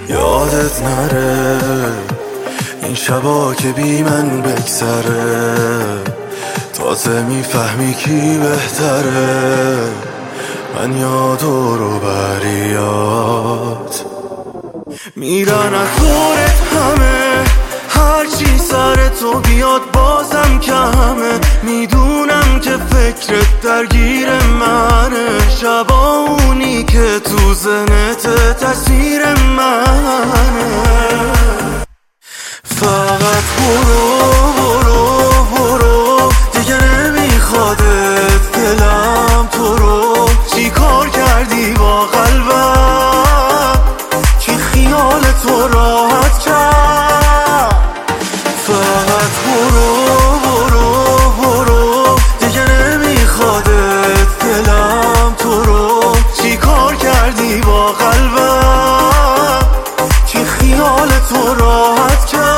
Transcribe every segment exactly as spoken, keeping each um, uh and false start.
یادت نره این شبا که بی من بگذره، تازه میفهمی کی بهتره، من یا دور و بریات میرن از دورت همه، هرچی سر تو بیاد بازم کمه، میدونم که فکرت درگیر منه، شبا اونی که تو ذهنت تصویر منه، فقط برو برو برو دیگه نمیخوادت دلم تو رو، چی کار کردی با قلبم که خیال تو راحت کرد، فقط برو برو برو دیگه نمیخوادت دلم تو رو، چی کار کردی با قلبم که خیال تو راحت کرد.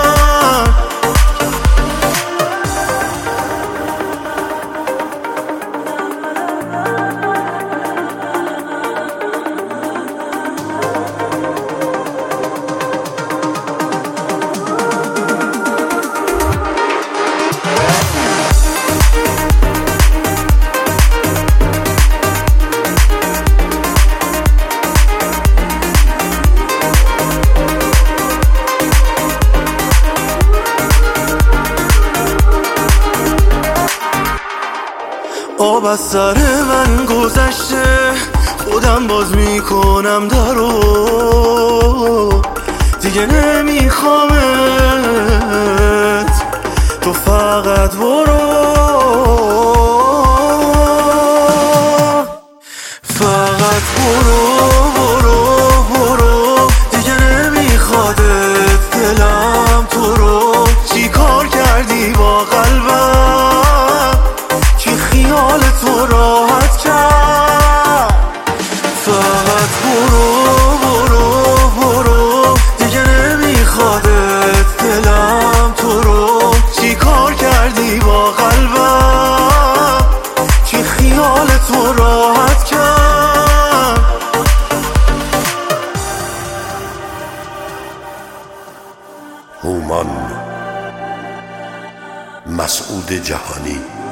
آب از سر من گذشته، خودم باز میکنم درو، دیگه نمیخوامت، تو فقط برو، فقط برو برو برو دیگه نمیخوادت دلم تو رو، چی کار کردی با قلبم که خیال تو راحت کرد، فقط برو برو برو دیگه نمیخوادت دلم تو رو، چی کار کردی با قلبم که خیال تو راحت کرد. هومان مسعود جهانی.